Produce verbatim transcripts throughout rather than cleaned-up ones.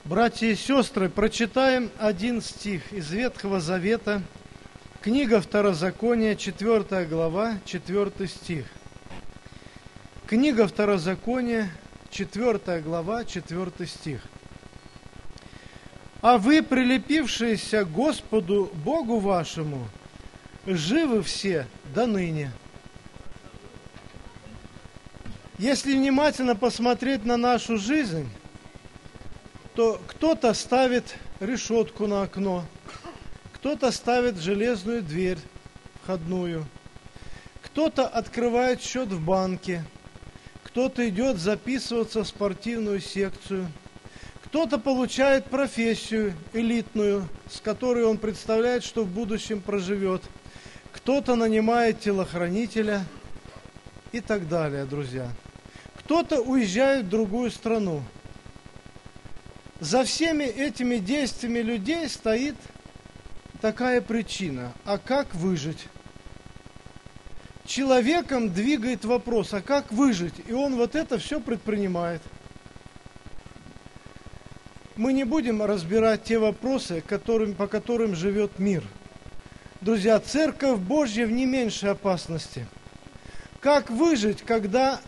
Братья и сестры, прочитаем один стих из Ветхого Завета, книга Второзакония, четвёртая глава, четвёртый стих. Книга Второзакония, четвёртая глава, четвёртый стих. «А вы, прилепившиеся к Господу Богу вашему, живы все до ныне». Если внимательно посмотреть на нашу жизнь, то кто-то ставит решетку на окно, кто-то ставит железную дверь входную, кто-то открывает счет в банке, кто-то идет записываться в спортивную секцию, кто-то получает профессию элитную, с которой он представляет, что в будущем проживет, кто-то нанимает телохранителя и так далее, друзья. Кто-то уезжает в другую страну. За всеми этими действиями людей стоит такая причина: а как выжить? Человеком двигает вопрос: а как выжить? И он вот это все предпринимает. Мы не будем разбирать те вопросы, которым, по которым живет мир. Друзья, Церковь Божья в не меньшей опасности. Как выжить, когда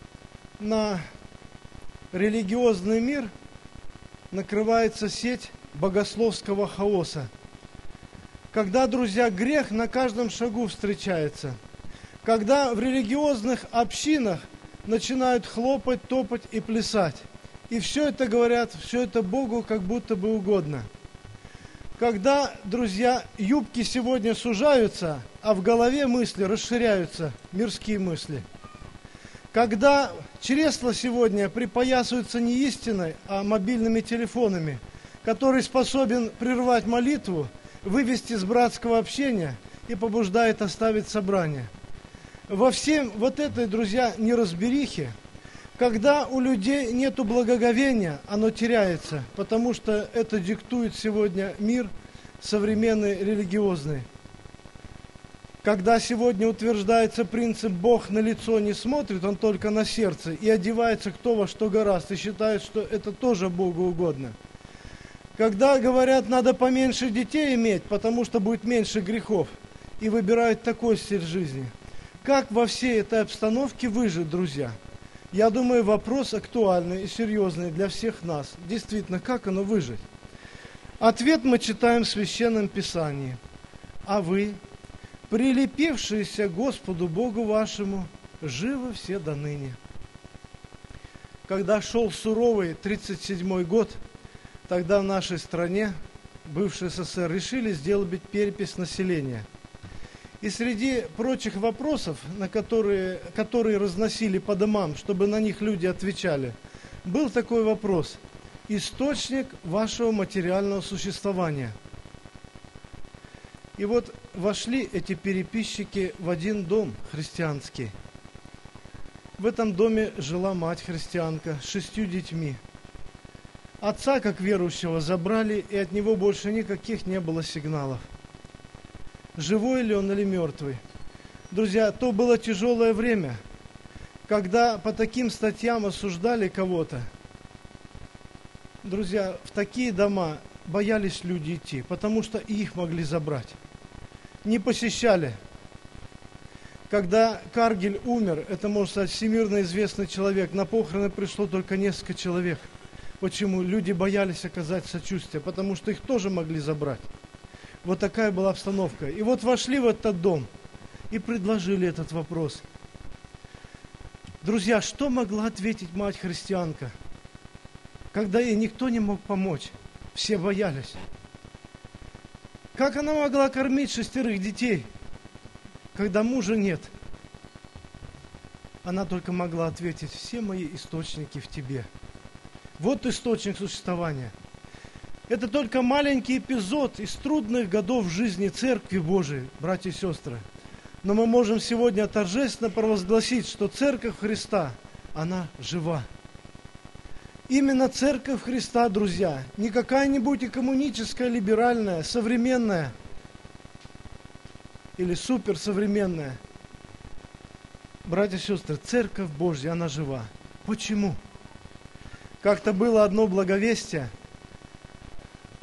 на религиозный мир накрывается сеть богословского хаоса? Когда, друзья, грех на каждом шагу встречается. Когда в религиозных общинах начинают хлопать, топать и плясать. И все это говорят, все это Богу как будто бы угодно. Когда, друзья, юбки сегодня сужаются, а в голове мысли расширяются, мирские мысли. Когда чресла сегодня припоясываются не истиной, а мобильными телефонами, который способен прервать молитву, вывести из братского общения и побуждает оставить собрание. Во всем вот этой, друзья, неразберихе, когда у людей нету благоговения, оно теряется, потому что это диктует сегодня мир современный, религиозный. Когда сегодня утверждается принцип «Бог на лицо не смотрит, Он только на сердце», и одевается кто во что гораст, и считает, что это тоже Богу угодно. Когда говорят, надо поменьше детей иметь, потому что будет меньше грехов, и выбирают такой стиль жизни. Как во всей этой обстановке выжить, друзья? Я думаю, вопрос актуальный и серьезный для всех нас. Действительно, как оно выжить? Ответ мы читаем в Священном Писании. «А вы, прилепившиеся к Господу Богу вашему, живы все до ныне». Когда шел суровый тридцать седьмой год, тогда в нашей стране, бывшей СССР, решили сделать перепись населения. И среди прочих вопросов, на которые, которые разносили по домам, чтобы на них люди отвечали, был такой вопрос: источник вашего материального существования. И вот вошли эти переписчики в один дом христианский. В этом доме жила мать-христианка с шестью детьми. Отца, как верующего, забрали, и от него больше никаких не было сигналов. Живой ли он или мертвый? Друзья, то было тяжелое время, когда по таким статьям осуждали кого-то. Друзья, в такие дома боялись люди идти, потому что их могли забрать. Не посещали. Когда Каргиль умер, это, можно сказать, всемирно известный человек, на похороны пришло только несколько человек. Почему? Люди боялись оказать сочувствие, потому что их тоже могли забрать. Вот такая была обстановка. И вот вошли в этот дом и предложили этот вопрос. Друзья, что могла ответить мать-христианка, когда ей никто не мог помочь? Все боялись. Как она могла кормить шестерых детей, когда мужа нет? Она только могла ответить: все мои источники в тебе. Вот источник существования. Это только маленький эпизод из трудных годов жизни Церкви Божией, братья и сестры. Но мы можем сегодня торжественно провозгласить, что Церковь Христа, она жива. Именно Церковь Христа, друзья, не какая-нибудь и коммуническая, либеральная, современная или суперсовременная. Братья и сестры, Церковь Божья, она жива. Почему? Как-то было одно благовестие,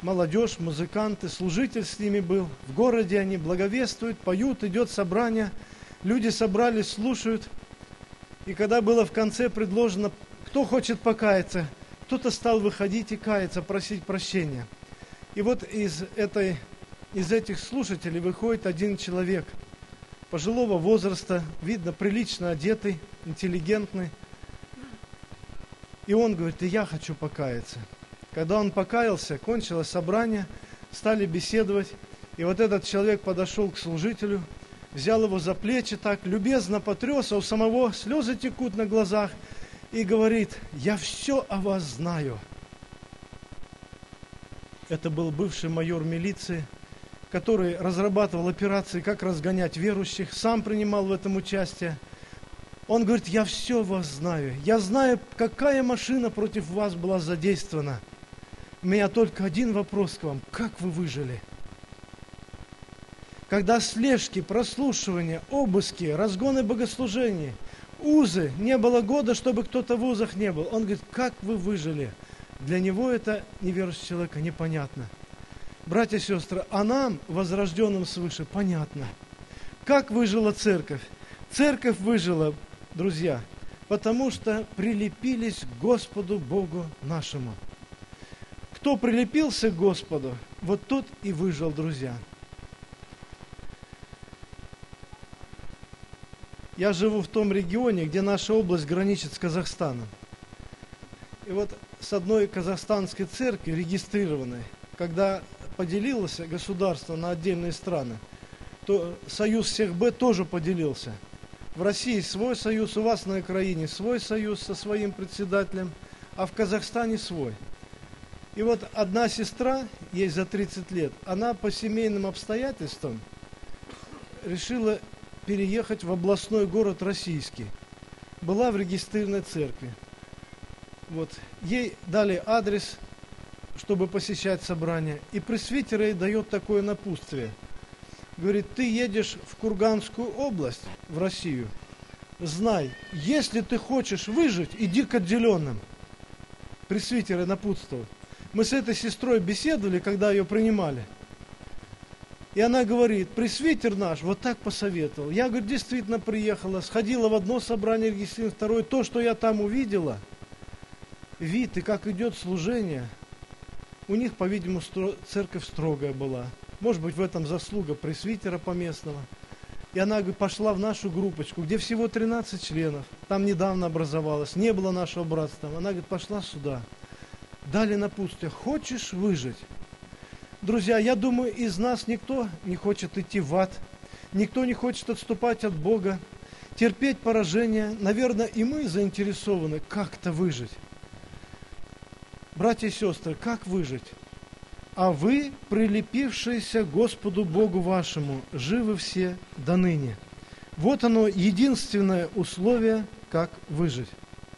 молодежь, музыканты, служитель с ними был. В городе они благовествуют, поют, идет собрание. Люди собрались, слушают. И когда было в конце предложено, кто хочет покаяться, кто-то стал выходить и каяться, просить прощения. И вот из, этой, из этих слушателей выходит один человек пожилого возраста, видно, прилично одетый, интеллигентный. И он говорит: и я хочу покаяться. Когда он покаялся, кончилось собрание, стали беседовать. И вот этот человек подошел к служителю, взял его за плечи так, любезно потряс, а у самого слезы текут на глазах, и говорит: я все о вас знаю. Это был бывший майор милиции, который разрабатывал операции, как разгонять верующих, сам принимал в этом участие. Он говорит: я все о вас знаю, я знаю, какая машина против вас была задействована. У меня только один вопрос к вам: как вы выжили? Когда слежки, прослушивания, обыски, разгоны богослужений, узы, не было года, чтобы кто-то в узах не был. Он говорит: как вы выжили? Для него это, неверующего человека, непонятно. Братья и сестры, а нам, возрожденным свыше, понятно. Как выжила церковь? Церковь выжила, друзья, потому что прилепились к Господу Богу нашему. Кто прилепился к Господу, вот тот и выжил, друзья. Я живу в том регионе, где наша область граничит с Казахстаном. И вот с одной казахстанской церкви, регистрированной, когда поделилось государство на отдельные страны, то союз всех Б тоже поделился. В России свой союз, у вас на Украине свой союз со своим председателем, а в Казахстане свой. И вот одна сестра, ей за тридцать лет, она по семейным обстоятельствам решила переехать в областной город российский. Была в регистрированной церкви. Вот. Ей дали адрес, чтобы посещать собрание. И пресвитер ей дает такое напутствие. Говорит: ты едешь в Курганскую область, в Россию. Знай, если ты хочешь выжить, иди к отделенным. Пресвитер ей напутствовал. Мы с этой сестрой беседовали, когда ее принимали. И она говорит: пресвитер наш вот так посоветовал. Я, говорит, действительно приехала, сходила в одно собрание, регистрировала, второе. То, что я там увидела, вид и как идет служение, у них, по-видимому, стро... церковь строгая была. Может быть, в этом заслуга пресвитера поместного. И она, говорит, пошла в нашу группочку, где всего тринадцать членов. Там недавно образовалось, не было нашего братства. Она, говорит, пошла сюда. Дали напутствие: хочешь выжить? Друзья, я думаю, из нас никто не хочет идти в ад, никто не хочет отступать от Бога, терпеть поражение. Наверное, и мы заинтересованы как-то выжить. Братья и сестры, как выжить? А вы, прилепившиеся к Господу Богу вашему, живы все до ныне. Вот оно, единственное условие, как выжить.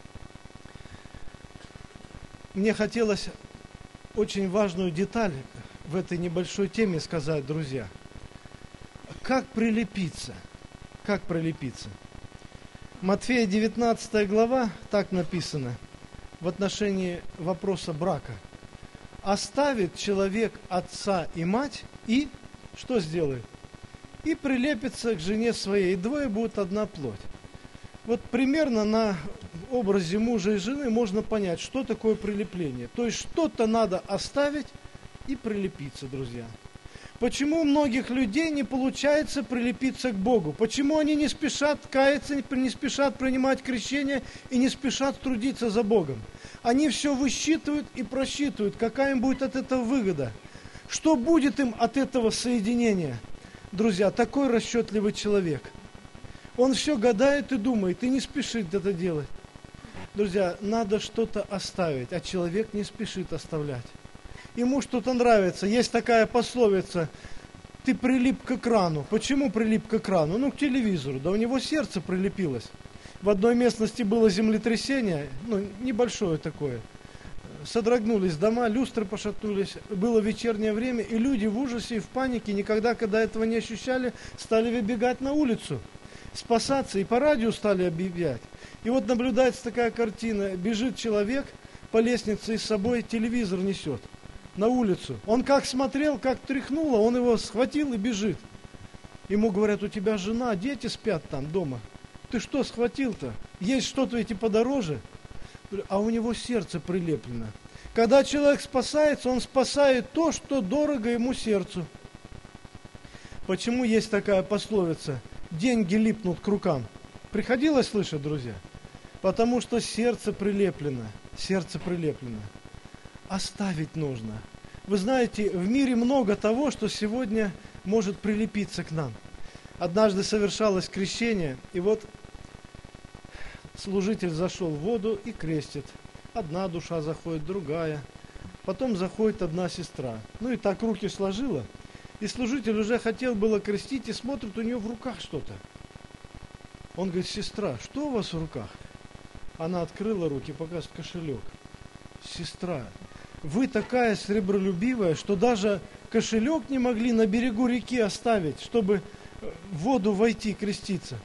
Мне хотелось очень важную деталь в этой небольшой теме сказать, друзья. Как прилепиться? Как прилепиться? Матфея девятнадцатая глава, так написано, в отношении вопроса брака. Оставит человек отца и мать и что сделает? И прилепится к жене своей, и двое будут одна плоть. Вот примерно на образе мужа и жены можно понять, что такое прилепление. То есть что-то надо оставить и прилепиться, друзья. Почему у многих людей не получается прилепиться к Богу? Почему они не спешат каяться, не спешат принимать крещение и не спешат трудиться за Богом? Они все высчитывают и просчитывают, какая им будет от этого выгода. Что будет им от этого соединения? Друзья, такой расчетливый человек. Он все гадает и думает, и не спешит это делать. Друзья, надо что-то оставить, а человек не спешит оставлять. Ему что-то нравится. Есть такая пословица: ты прилип к экрану. Почему прилип к экрану? Ну, к телевизору. Да у него сердце прилепилось. В одной местности было землетрясение, ну, небольшое такое. Содрогнулись дома, люстры пошатнулись. Было вечернее время, и люди в ужасе и в панике, никогда, когда этого не ощущали, стали выбегать на улицу, спасаться, и по радио стали объявлять. И вот наблюдается такая картина. Бежит человек по лестнице и с собой телевизор несет. на улицу. Он как смотрел, как тряхнуло, он его схватил и бежит. Ему говорят, у тебя жена, дети спят там дома. Ты что схватил-то? Есть что-то эти подороже? А у него сердце прилеплено. Когда человек спасается, он спасает то, что дорого ему сердцу. Почему есть такая пословица? Деньги липнут к рукам. Приходилось слышать, друзья? Потому что сердце прилеплено. Сердце прилеплено. Оставить нужно. Вы знаете, в мире много того, что сегодня может прилепиться к нам. Однажды совершалось крещение, и вот служитель зашел в воду и крестит. Одна душа заходит, другая. Потом заходит одна сестра. Ну и так руки сложила. И служитель уже хотел было крестить, и смотрит, у нее в руках что-то. Он говорит, сестра, что у вас в руках? Она открыла руки, показывает кошелек. Сестра, вы такая сребролюбивая, что даже кошелек не могли на берегу реки оставить, чтобы в воду войти, креститься.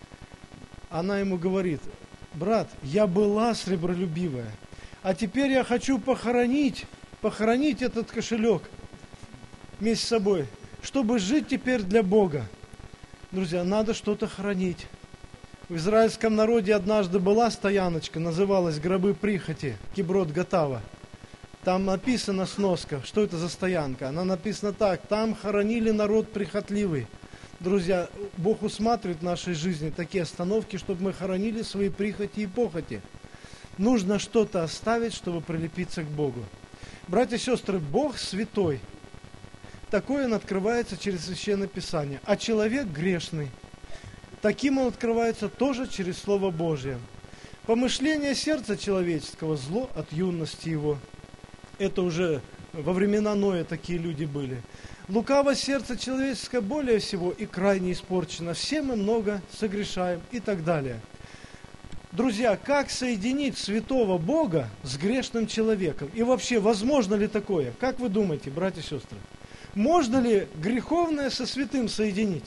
Она ему говорит, брат, я была сребролюбивая, а теперь я хочу похоронить, похоронить этот кошелек вместе с собой, чтобы жить теперь для Бога. Друзья, надо что-то хранить. В израильском народе однажды была стояночка, называлась «Гробы прихоти», Киброт Гатава. Там написана сноска, что это за стоянка. Она написана так, там хоронили народ прихотливый. Друзья, Бог усматривает в нашей жизни такие остановки, чтобы мы хоронили свои прихоти и похоти. Нужно что-то оставить, чтобы прилепиться к Богу. Братья и сестры, Бог святой. Такое он открывается через Священное Писание. А человек грешный. Таким он открывается тоже через Слово Божие. Помышление сердца человеческого, зло от юности его. Это уже во времена Ноя такие люди были. Лукаво сердце человеческое более всего и крайне испорчено. Все мы много согрешаем и так далее. Друзья, как соединить святого Бога с грешным человеком? И вообще, возможно ли такое? Как вы думаете, братья и сестры? Можно ли греховное со святым соединить?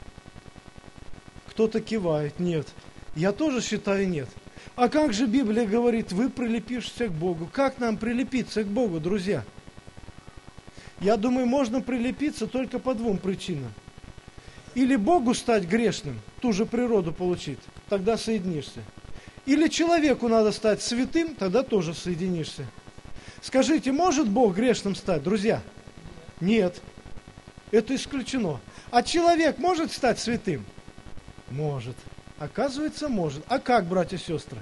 Кто-то кивает, нет. Я тоже считаю, нет. А как же Библия говорит, вы прилепишься к Богу? Как нам прилепиться к Богу, друзья? Я думаю, можно прилепиться только по двум причинам. Или Богу стать грешным, ту же природу получить, тогда соединишься. Или человеку надо стать святым, тогда тоже соединишься. Скажите, может Бог грешным стать, друзья? Нет, это исключено. А человек может стать святым? Может. Оказывается, может. А как, братья и сестры?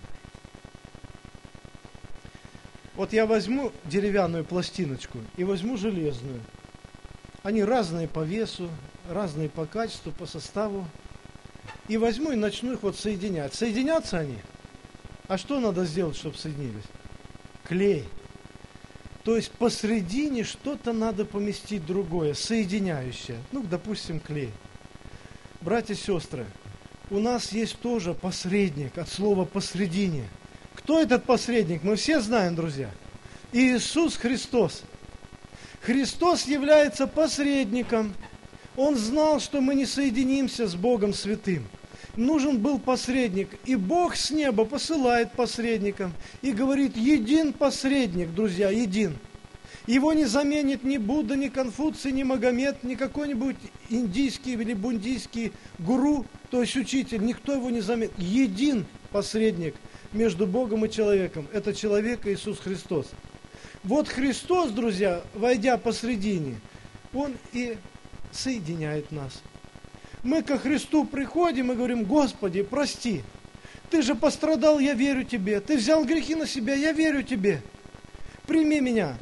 Вот я возьму деревянную пластиночку и возьму железную. Они разные по весу, разные по качеству, по составу. И возьму и начну их вот соединять. Соединятся они? А что надо сделать, чтобы соединились? Клей. То есть посредине что-то надо поместить другое, соединяющее. Ну, допустим, клей. Братья и сестры, у нас есть тоже посредник от слова «посредине». Кто этот посредник? Мы все знаем, друзья. Иисус Христос. Христос является посредником. Он знал, что мы не соединимся с Богом Святым. Нужен был посредник. И Бог с неба посылает посредником. И говорит, един посредник, друзья, един. Его не заменит ни Будда, ни Конфуций, ни Магомед, ни какой-нибудь индийский или бундийский гуру, то есть учитель. Никто его не заменит. Един посредник между Богом и человеком. Это человек Иисус Христос. Вот Христос, друзья, войдя посредине, Он и соединяет нас. Мы ко Христу приходим и говорим, Господи, прости, Ты же пострадал, я верю Тебе. Ты взял грехи на себя, я верю Тебе. Прими меня,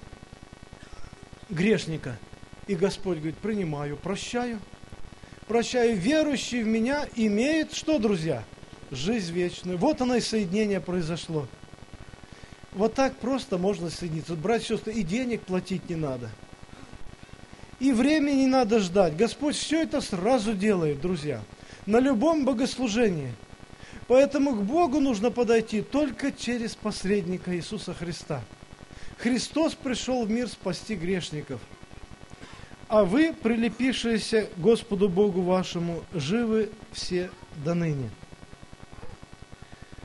грешника. И Господь говорит, принимаю, прощаю. Прощаю, верующий в меня имеет, что, друзья? Жизнь вечную. Вот оно и соединение произошло. Вот так просто можно соединиться. Вот, братья и сестры, и денег платить не надо. И времени не надо ждать. Господь все это сразу делает, друзья. На любом богослужении. Поэтому к Богу нужно подойти только через посредника Иисуса Христа. Христос пришел в мир спасти грешников. А вы, прилепившиеся к Господу Богу вашему, живы все доныне.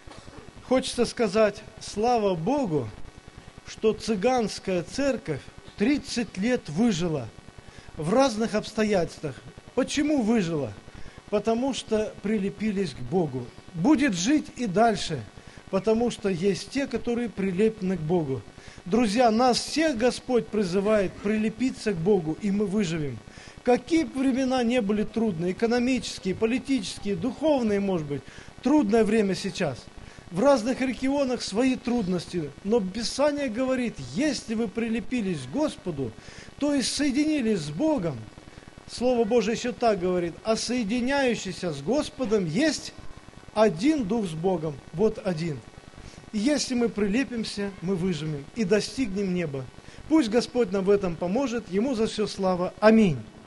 Хочется сказать, слава Богу, что цыганская церковь тридцать лет выжила в разных обстоятельствах. Почему выжила? Потому что прилепились к Богу. Будет жить и дальше, потому что есть те, которые прилеплены к Богу. Друзья, нас всех Господь призывает прилепиться к Богу, и мы выживем. Какие бы времена не были трудные, экономические, политические, духовные, может быть, трудное время сейчас. В разных регионах свои трудности, но Писание говорит, если вы прилепились к Господу, то есть соединились с Богом, Слово Божие еще так говорит, а соединяющийся с Господом есть один Дух с Богом, вот один. И если мы прилепимся, мы выживем и достигнем неба. Пусть Господь нам в этом поможет, Ему за все слава. Аминь.